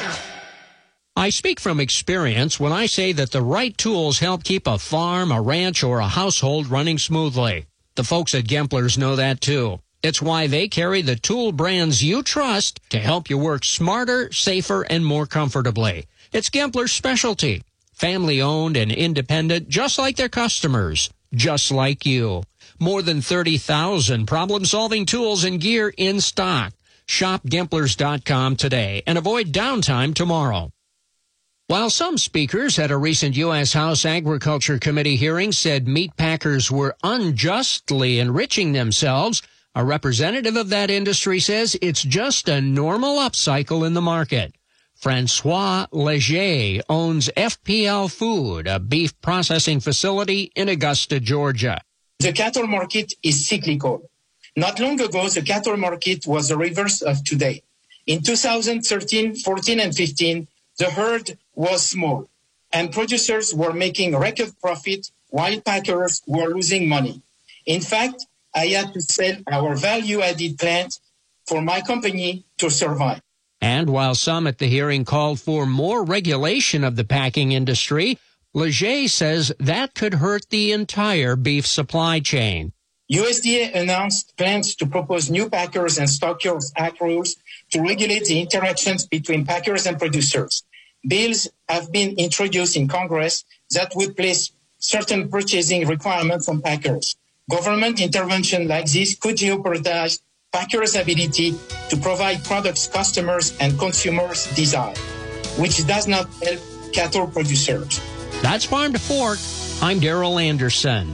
[SPEAKER 12] I speak from experience when I say that the right tools help keep a farm, a ranch, or a household running smoothly. The folks at Gemplers know that too. It's why they carry the tool brands you trust to help you work smarter, safer, and more comfortably. It's Gemplers' specialty. Family-owned and independent, just like their customers, just like you. More than 30,000 problem-solving tools and gear in stock. Shop Gemplers.com today and avoid downtime tomorrow. While some speakers at a recent U.S. House Agriculture Committee hearing said meat packers were unjustly enriching themselves, a representative of that industry says it's just a normal upcycle in the market. Francois Leger owns FPL Food, a beef processing facility in Augusta, Georgia.
[SPEAKER 14] The cattle market is cyclical. Not long ago, the cattle market was the reverse of today. In 2013, 14, and 15, the herd was small, and producers were making record profit while packers were losing money. In fact, I had to sell our value-added plant for my company to survive.
[SPEAKER 12] And while some at the hearing called for more regulation of the packing industry, Leger says that could hurt the entire beef supply chain.
[SPEAKER 14] USDA announced plans to propose new Packers and Stockers Act rules to regulate the interactions between packers and producers. Bills have been introduced in Congress that would place certain purchasing requirements on packers. Government intervention like this could jeopardize packers' ability to provide products customers and consumers desire, which does not help cattle producers.
[SPEAKER 12] That's Farm to Fork. I'm Darrell Anderson.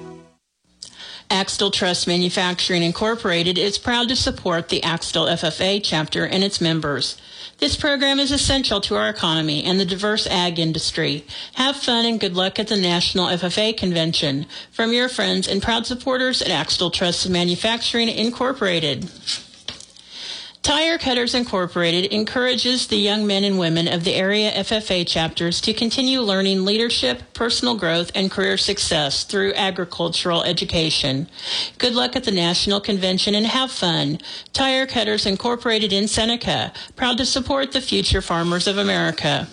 [SPEAKER 26] Axtell Trust Manufacturing Incorporated is proud to support the Axtell FFA chapter and its members. This program is essential to our economy and the diverse ag industry. Have fun and good luck at the National FFA Convention. From your friends and proud supporters at Axtell Trust Manufacturing Incorporated. Tire Cutters Incorporated encourages the young men and women of the area FFA chapters to continue learning leadership, personal growth, and career success through agricultural education. Good luck at the National Convention and have fun. Tire Cutters Incorporated in Seneca, proud to support the future farmers of America.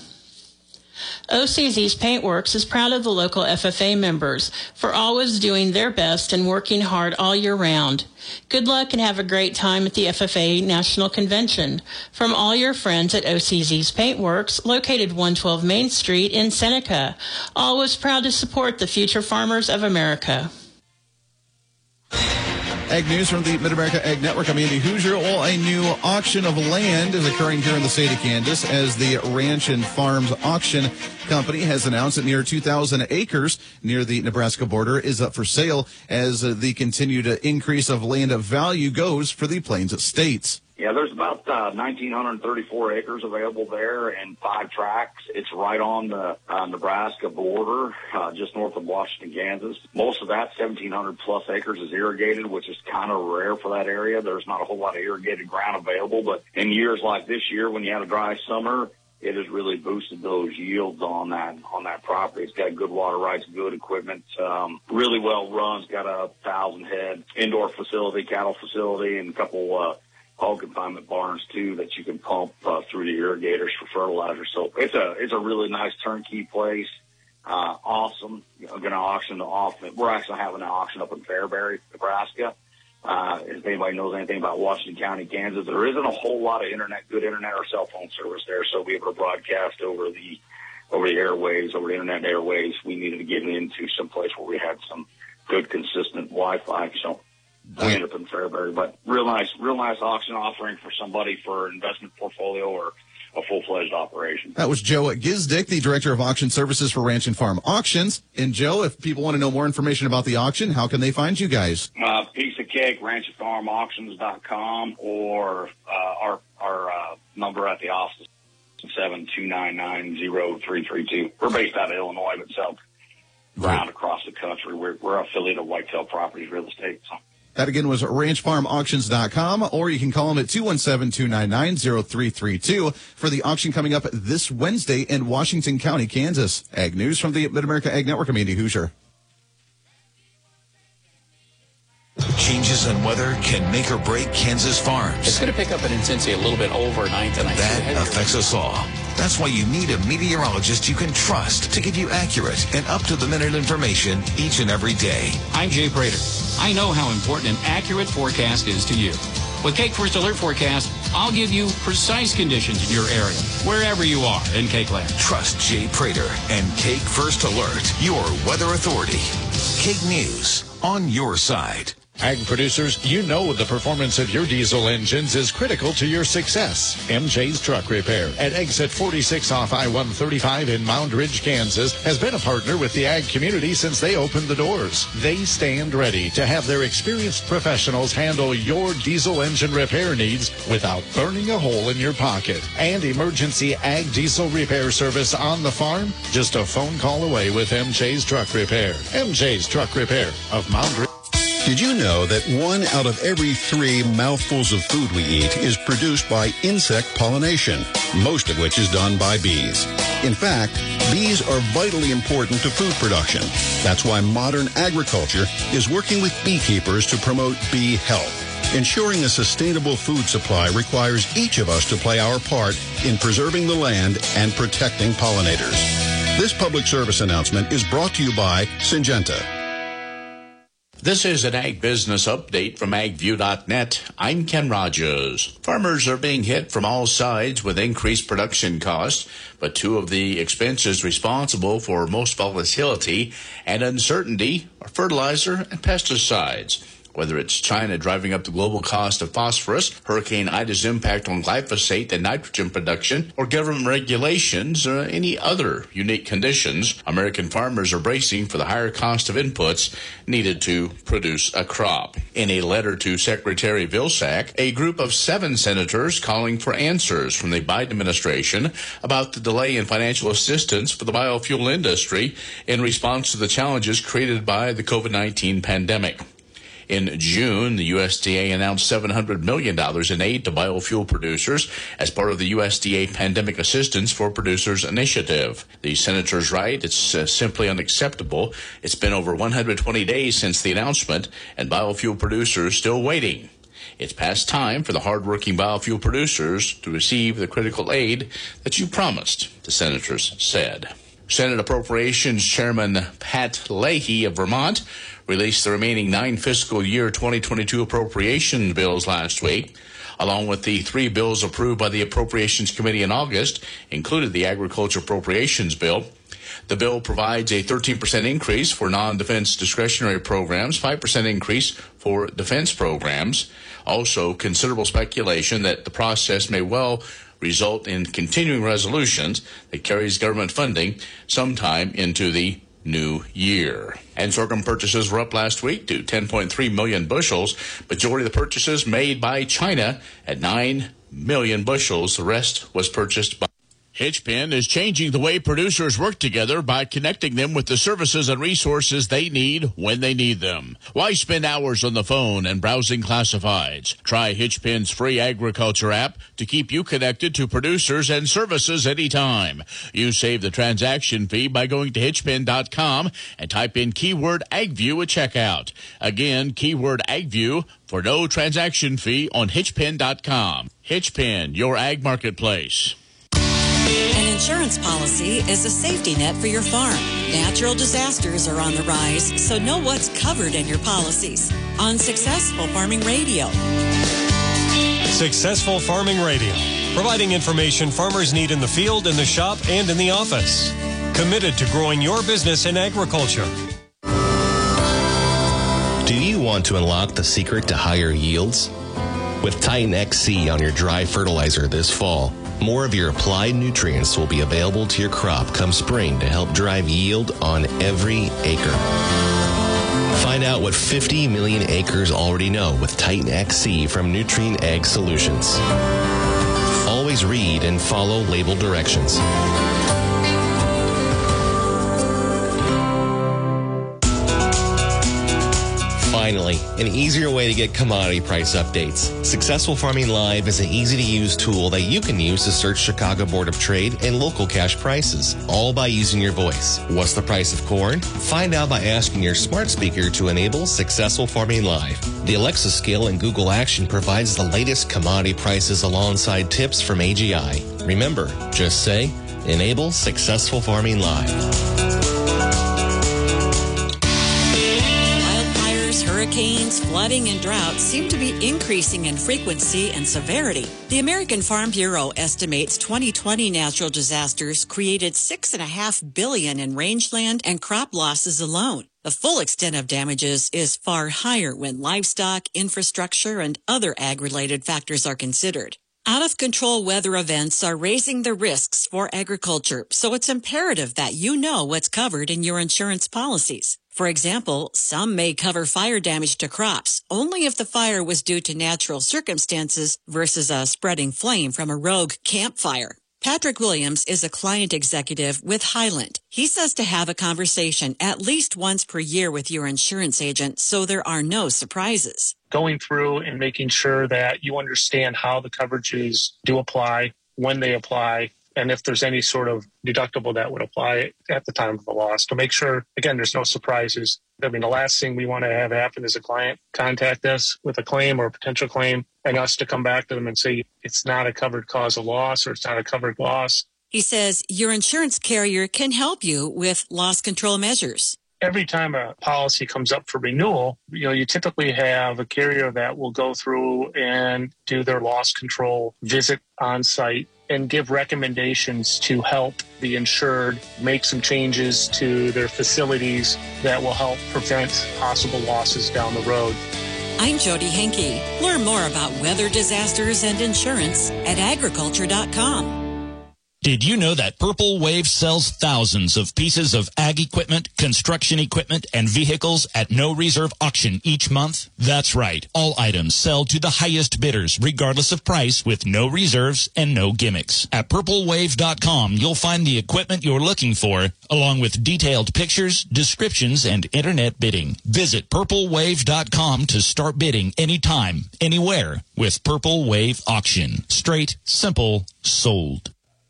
[SPEAKER 26] OCZ's Paintworks is proud of the local FFA members for always doing their best and working hard all year round. Good luck and have a great time at the FFA National Convention. From all your friends at OCZ's Paintworks, located 112 Main Street in Seneca, always proud to support the future farmers of America.
[SPEAKER 16] Ag News from the Mid-America Ag Network. I'm Andy Hoosier. Well, a new auction of land is occurring here in the state of Kansas as the Ranch and Farms Auction Company has announced that near 2,000 acres near the Nebraska border is up for sale as the continued increase of land value goes for the Plains states.
[SPEAKER 18] Yeah, there's about 1,934 acres available there and 5 tracts. It's right on the Nebraska border, just north of Washington, Kansas. Most of that 1,700 plus acres is irrigated, which is kind of rare for that area. There's not a whole lot of irrigated ground available, but in years like this year, when you had a dry summer, it has really boosted those yields on that property. It's got good water rights, good equipment, really well run. It's got 1,000 head indoor facility, cattle facility, and a couple hog confinement barns too that you can pump through the irrigators for fertilizer. So it's a really nice turnkey place. Awesome. Going to auction off. We're actually having an auction up in Fairbury, Nebraska. If anybody knows anything about Washington County, Kansas, there isn't a whole lot of good internet or cell phone service there. So we able to broadcast over the airwaves, over the internet airwaves. We needed to get into some place where we had some good, consistent Wi-Fi. So we ended up in Fairbury, but real nice auction offering for somebody for an investment portfolio or a full-fledged operation.
[SPEAKER 16] That was Joe Gizdick, the Director of Auction Services for Ranch and Farm Auctions. And Joe, if people want to know more information about the auction, how can they find you guys?
[SPEAKER 18] Piece of cake, ranchandfarmauctions.com, or our number at the office, 729903332. We're based out of Illinois, but sell ground across the country. We're affiliated of Whitetail Properties Real Estate. So.
[SPEAKER 16] That again was ranchfarmauctions.com, or you can call them at 217-299-0332 for the auction coming up this Wednesday in Washington County, Kansas. Ag News from the Mid-America Ag Network. I'm Andy Hoosier.
[SPEAKER 19] Changes in weather can make or break Kansas farms.
[SPEAKER 2] It's going to pick up in intensity a little bit overnight tonight.
[SPEAKER 19] That affects us all. That's why you need a meteorologist you can trust to give you accurate and up-to-the-minute information each and every day.
[SPEAKER 20] I'm Jay Prater. I know how important an accurate forecast is to you. With Cake First Alert Forecast, I'll give you precise conditions in your area, wherever you are in Cake Land.
[SPEAKER 19] Trust Jay Prater and Cake First Alert, your weather authority. Cake News, on your side.
[SPEAKER 21] Ag producers, you know the performance of your diesel engines is critical to your success. MJ's Truck Repair at exit 46 off I-135 in Mound Ridge, Kansas, has been a partner with the ag community since they opened the doors. They stand ready to have their experienced professionals handle your diesel engine repair needs without burning a hole in your pocket. And emergency ag diesel repair service on the farm, just a phone call away with MJ's Truck Repair. MJ's Truck Repair of Mound Ridge.
[SPEAKER 22] Did you know that 1 out of every 3 mouthfuls of food we eat is produced by insect pollination, most of which is done by bees? In fact, bees are vitally important to food production. That's why modern agriculture is working with beekeepers to promote bee health. Ensuring a sustainable food supply requires each of us to play our part in preserving the land and protecting pollinators. This public service announcement is brought to you by Syngenta.
[SPEAKER 2] This is an Ag Business Update from AgView.net. I'm Ken Rogers. Farmers are being hit from all sides with increased production costs, but 2 of the expenses responsible for most volatility and uncertainty are fertilizer and pesticides. Whether it's China driving up the global cost of phosphorus, Hurricane Ida's impact on glyphosate and nitrogen production, or government regulations or any other unique conditions, American farmers are bracing for the higher cost of inputs needed to produce a crop. In a letter to Secretary Vilsack, a group of 7 senators calling for answers from the Biden administration about the delay in financial assistance for the biofuel industry in response to the challenges created by the COVID-19 pandemic. In June, the USDA announced $700 million in aid to biofuel producers as part of the USDA Pandemic Assistance for Producers Initiative. The senators write, it's simply unacceptable. It's been over 120 days since the announcement, and biofuel producers still waiting. It's past time for the hardworking biofuel producers to receive the critical aid that you promised, the senators said. Senate Appropriations Chairman Pat Leahy of Vermont released the remaining 9 fiscal year 2022 appropriation bills last week, along with the 3 bills approved by the Appropriations Committee in August, included the Agriculture Appropriations Bill.
[SPEAKER 1] The bill provides a 13% increase for non-defense discretionary programs, 5% increase for defense programs. Also, considerable speculation that the process may well result in continuing resolutions that carries government funding sometime into the new year. And sorghum purchases were up last week to 10.3 million bushels. Majority of the purchases made by China at 9 million bushels. The rest was purchased by
[SPEAKER 9] Hitchpin is changing the way producers work together by connecting them with the services and resources they need when they need them. Why spend hours on the phone and browsing classifieds? Try Hitchpin's free agriculture app to keep you connected to producers and services anytime. You save the transaction fee by going to hitchpin.com and type in keyword AgView at checkout. Again, keyword AgView for no transaction fee on hitchpin.com. Hitchpin, your ag marketplace.
[SPEAKER 4] An insurance policy is a safety net for your farm. Natural disasters are on the rise, so know what's covered in your policies. On Successful Farming Radio.
[SPEAKER 3] Successful Farming Radio, providing information farmers need in the field, in the shop, and in the office. Committed to growing your business in agriculture.
[SPEAKER 7] Do you want to unlock the secret to higher yields? With Titan XC on your dry fertilizer this fall, more of your applied nutrients will be available to your crop come spring to help drive yield on every acre. Find out what 50 million acres already know with Titan XC from Nutrien Ag Solutions. Always read and follow label directions. Finally, an easier way to get commodity price updates. Successful Farming Live is an easy-to-use tool that you can use to search Chicago Board of Trade and local cash prices, all by using your voice. What's the price of corn? Find out by asking your smart speaker to enable Successful Farming Live. The Alexa skill in Google Action provides the latest commodity prices alongside tips from AGI. Remember, just say, enable Successful Farming Live.
[SPEAKER 4] Hurricanes, flooding, and droughts seem to be increasing in frequency and severity. The American Farm Bureau estimates 2020 natural disasters created $6.5 billion in rangeland and crop losses alone. The full extent of damages is far higher when livestock, infrastructure, and other ag-related factors are considered. Out-of-control weather events are raising the risks for agriculture, so it's imperative that you know what's covered in your insurance policies. For example, some may cover fire damage to crops only if the fire was due to natural circumstances versus a spreading flame from a rogue campfire. Patrick Williams is a client executive with Highland. He says to have a conversation at least once per year with your insurance agent so there are no surprises.
[SPEAKER 25] Going through and making sure that you understand how the coverages do apply, when they apply, and if there's any sort of deductible that would apply at the time of the loss. To make sure, again, there's no surprises. I mean, the last thing we want to have happen is a client contact us with a claim or a potential claim and us to come back to them and say it's not a covered cause of loss or it's not a covered loss.
[SPEAKER 4] He says your insurance carrier can help you with loss control measures.
[SPEAKER 25] Every time a policy comes up for renewal, you typically have a carrier that will go through and do their loss control visit on site and give recommendations to help the insured make some changes to their facilities that will help prevent possible losses down the road.
[SPEAKER 4] I'm Jody Henke. Learn more about weather disasters and insurance at agriculture.com.
[SPEAKER 15] Did you know that Purple Wave sells thousands of pieces of ag equipment, construction equipment, and vehicles at no reserve auction each month? That's right. All items sell to the highest bidders, regardless of price, with no reserves and no gimmicks. At purplewave.com, you'll find the equipment you're looking for, along with detailed pictures, descriptions, and internet bidding. Visit purplewave.com to start bidding anytime, anywhere with Purple Wave Auction. Straight, simple, sold.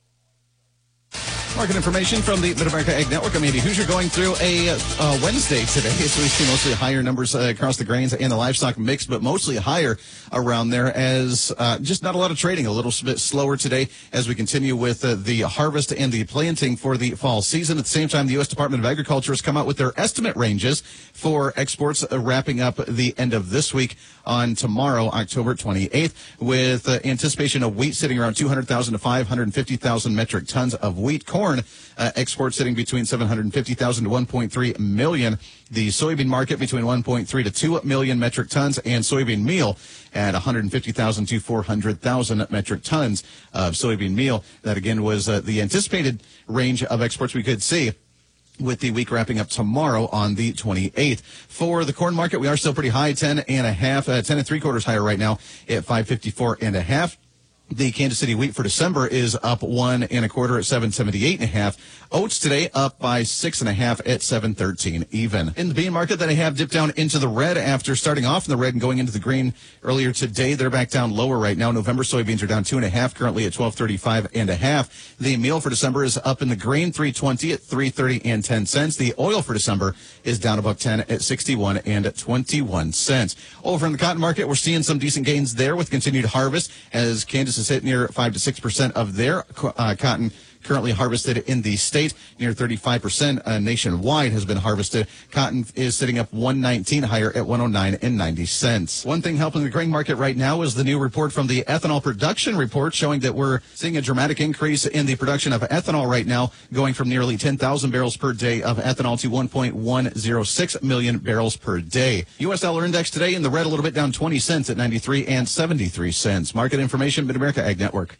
[SPEAKER 16] Market information from the Mid-America Ag Network. I'm Andy Hoosier going through a Wednesday today. So we see mostly higher numbers across the grains and the livestock mix, but mostly higher around there as just not a lot of trading. A little bit slower today as we continue with the harvest and the planting for the fall season. At the same time, the U.S. Department of Agriculture has come out with their estimate ranges for exports wrapping up the end of this week on tomorrow, October 28th, with anticipation of wheat sitting around 200,000 to 550,000 metric tons of wheat. Corn corn, exports sitting between 750,000 to 1.3 million. The soybean market between 1.3 to 2 million metric tons, and soybean meal at 150,000 to 400,000 metric tons of soybean meal. That again was the anticipated range of exports we could see, with the week wrapping up tomorrow on the 28th. For the corn market, we are still pretty high, 10 3/4 higher right now at 554.5. The Kansas City wheat for December is up 1 1/4 at 778.5. Oats today up by 6.5 at 713 even. In the bean market, that I have dipped down into the red after starting off in the red and going into the green earlier today. They're back down lower right now. November soybeans are down 2.5, currently at 1235.5. The meal for December is up in the grain, 320 at 330 10 cents. The oil for December is down about 10 at 61 21 cents. Over in the cotton market, we're seeing some decent gains there with continued harvest as Kansas is hit near 5 to 6% of their cotton currently harvested in the state. Near 35% nationwide has been harvested. Cotton is sitting up 119 higher at 109.90 cents. One thing helping the grain market right now is the new report from the ethanol production report showing that we're seeing a dramatic increase in the production of ethanol right now, going from nearly 10,000 barrels per day of ethanol to 1.106 million barrels per day. U.S. dollar index today in the red, a little bit down 20 cents at 93.73 cents. Market information, Mid-America Ag Network.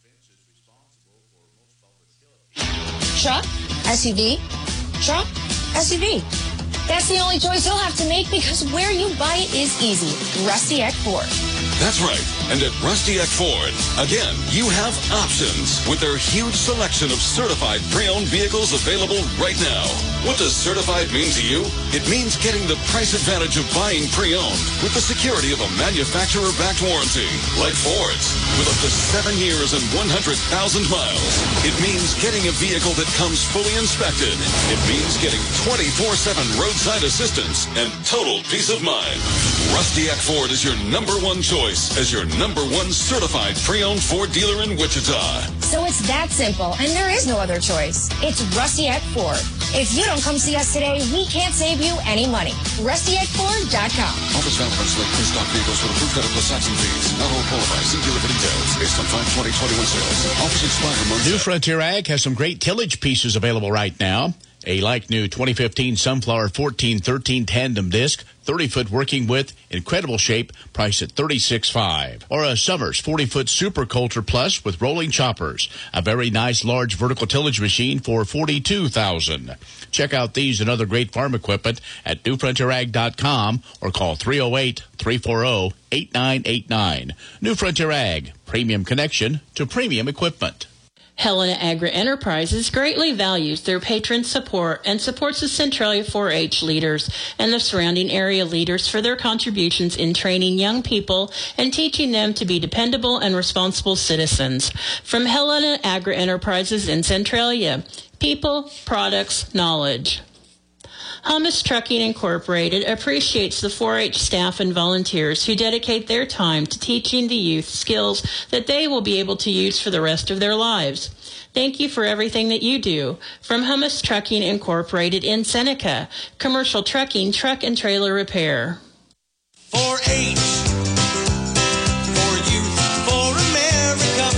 [SPEAKER 5] Truck, SUV, truck, SUV. That's the only choice you'll have to make because where you buy it is easy. Rusty Eck Ford.
[SPEAKER 6] That's right. And at Rusty Eck Ford, again, you have options with their huge selection of certified pre-owned vehicles available right now. What does certified mean to you? It means getting the price advantage of buying pre-owned with the security of a manufacturer-backed warranty, like Ford's, with up to 7 years and 100,000 miles. It means getting a vehicle that comes fully inspected. It means getting 24/7 roadside assistance and total peace of mind. Rusty Eck Ford is your #1 choice as your #1 certified pre-owned Ford dealer in Wichita.
[SPEAKER 5] So it's that simple, and there is no other choice. It's Rusty Eck Ford. If you don't come see us today, we can't save you any money. RustyEckFord.com.
[SPEAKER 6] Offers valid on select pre-stock vehicles with approved credit plus tax and fees. Not all qualify. See dealer for details. Based on 5/20/21 sales. Offers expire months.
[SPEAKER 1] New Frontier Ag has some great tillage pieces available right now. A like-new 2015 Sunflower 1413 tandem disc, 30-foot working width, incredible shape, priced at $36,500. Or a Summers 40-foot Super Coulter Plus with rolling choppers, a very nice large vertical tillage machine for $42,000. Check out these and other great farm equipment at newfrontierag.com or call 308-340-8989. New Frontier Ag, premium connection to premium equipment.
[SPEAKER 26] Helena Agri Enterprises greatly values their patron support and supports the Centralia 4-H leaders and the surrounding area leaders for their contributions in training young people and teaching them to be dependable and responsible citizens. From Helena Agri Enterprises in Centralia, people, products, knowledge. Hummus Trucking Incorporated appreciates the 4-H staff and volunteers who dedicate their time to teaching the youth skills that they will be able to use for the rest of their lives. Thank you for everything that you do. From Hummus Trucking Incorporated in Seneca, commercial trucking, truck and trailer repair.
[SPEAKER 8] 4-H, for youth, for America,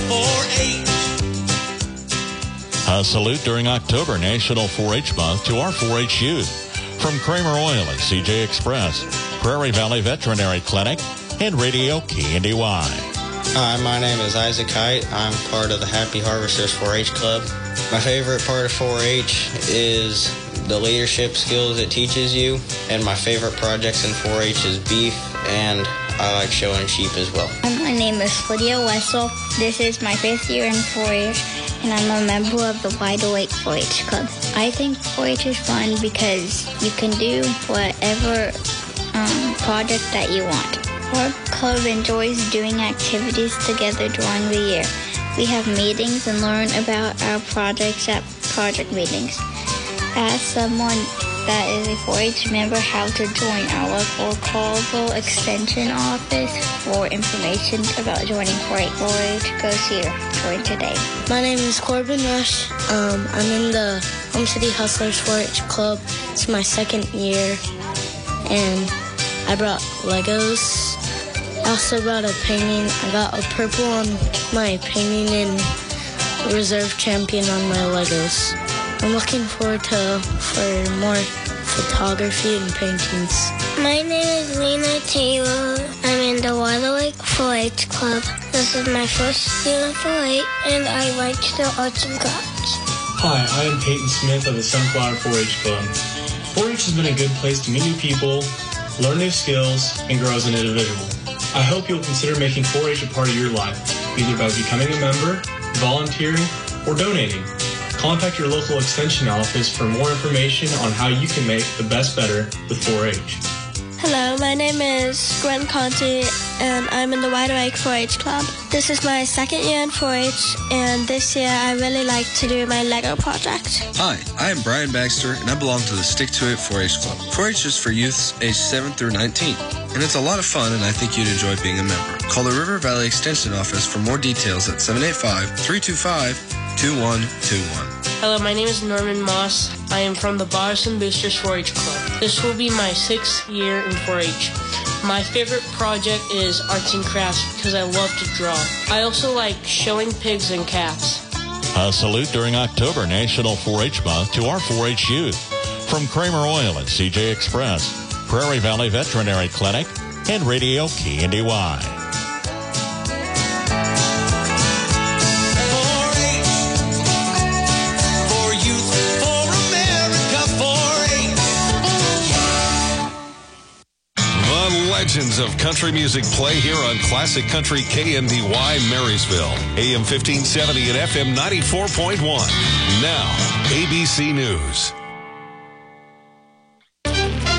[SPEAKER 8] 4-H.
[SPEAKER 9] A salute during October, National 4-H Month, to our 4-H youth. From Kramer Oil and CJ Express, Prairie Valley Veterinary Clinic, and Radio KNDY.
[SPEAKER 17] Hi, my name is Isaac Height. I'm part of the Happy Harvesters 4-H Club. My favorite part of 4-H is the leadership skills it teaches you, and my favorite projects in 4-H is beef, and I like showing sheep as well.
[SPEAKER 23] My name is Lydia Wessel. This is my 5th year in 4-H, and I'm a member of the Wide Awake 4-H Club. I think 4-H is fun because you can do whatever project that you want. Our club enjoys doing activities together during the year. We have meetings and learn about our projects at project meetings. Ask someone that is a 4-H member how to join our local Colville Extension office for information about joining 4-H. Go here. Join today.
[SPEAKER 24] My name is Corbin Rush. I'm in the Home City Hustlers 4-H Club. It's my 2nd year, and I brought Legos. I also brought a painting. I got a purple on my painting, and reserve champion on my Legos. I'm looking forward for more photography and paintings.
[SPEAKER 23] My name is Lena Taylor. I'm in the Wide Awake 4-H Club. This is my first year in 4-H, and I like to do arts and crafts.
[SPEAKER 10] Hi, I am Peyton Smith of the Sunflower 4-H Club. 4-H has been a good place to meet new people, learn new skills, and grow as an individual. I hope you'll consider making 4-H a part of your life, either by becoming a member, volunteering, or donating. Contact your local extension office for more information on how you can make the best better with 4-H.
[SPEAKER 23] Hello, my name is Gwen Conti, and I'm in the Wide Awake 4-H Club. This is my second year in 4-H, and this year I really like to do my Lego project.
[SPEAKER 11] Hi, I am Brian Baxter, and I belong to the Stick to It 4-H Club. 4-H is for youths aged 7 through 19, and it's a lot of fun, and I think you'd enjoy being a member. Call the River Valley Extension Office for more details at 785-325-2121.
[SPEAKER 24] Hello, my name is Norman Moss. I am from the Bothersome Boosters 4-H Club. This will be my 6th year in 4-H. My favorite project is arts and crafts because I love to draw. I also like showing pigs and cats.
[SPEAKER 9] A salute during October National 4-H Month to our 4-H youth. From Kramer Oil and CJ Express, Prairie Valley Veterinary Clinic, and Radio KNDY.
[SPEAKER 12] Legends of country music play here on Classic Country KNDY Marysville, AM 1570 and FM 94.1. Now, ABC News.